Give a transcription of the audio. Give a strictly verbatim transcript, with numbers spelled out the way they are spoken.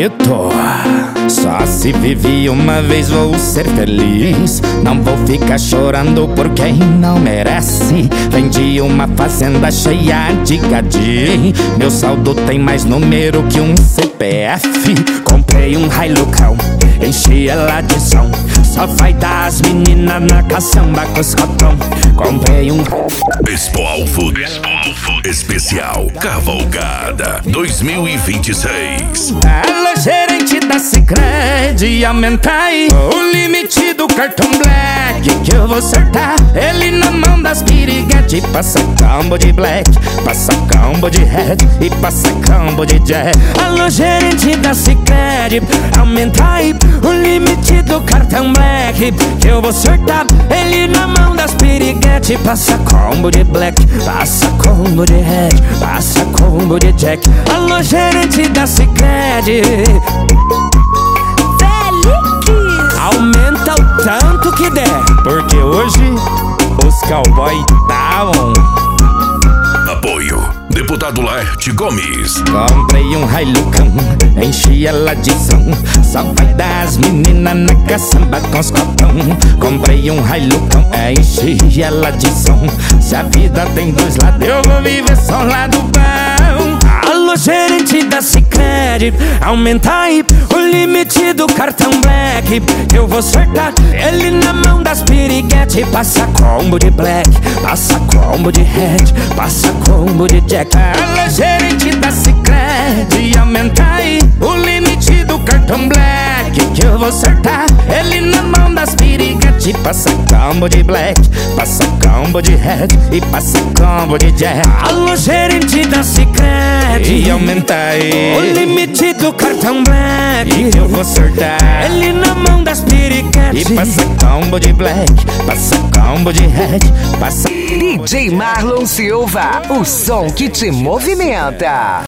bonito. Só se vive uma vez, vou ser feliz. Não vou ficar chorando por quem não merece. Vendi uma fazenda cheia de gadi. Meu saldo tem mais número que um C P F. Comprei um Hilucão, enchi ela de som. Só vai dar as meninas na caçamba com os cotão. Comprei um Expo Alvo Especial Cavalgada dois mil e vinte e seis. Alô, gerente da Sicredi, aumenta aí o limite do cartão Black, que eu vou acertar ele na mão das piriguete. Passa combo de Black, passa combo de Red e passa combo de Jack. Alô, gerente da Sicredi, aumenta aí o limite do cartão Black, que eu vou acertar ele na mão das piriguete. Passa combo de Black, passa combo de Red, passa combo de Jack. Alô, gerente da Sicredi, aumenta o tanto que der, porque hoje os cowboy tá on. Apoio Deputado Laerte Gomes. Comprei um Hilucão, enchi ela de som. Só vai dar as meninas na caçamba com os copão. Comprei um Hilucão, enchi ela de som. Se a vida tem dois lados, eu vou viver só um lado bom. Alô, gerente da Sicredi, aumenta aí o limite do cartão Black, que eu vou acertar ele na mão das piriguete. Passa combo de Black, passa combo de Red, passa combo de Jack. Alô, gerente da Sicredi, aumenta aí o limite do cartão Black, que eu vou acertar ele na mão das piriguete. Passa combo de Black, passa combo de Red e passa combo de Jack. Alô, gerente da Sicredi, aumenta aí o limite do cartão Black, que eu vou acertar ele na mão das piriguete. E passa combo de Black, passa combo de Red, passa D J Marlon Silva, o som que te movimenta.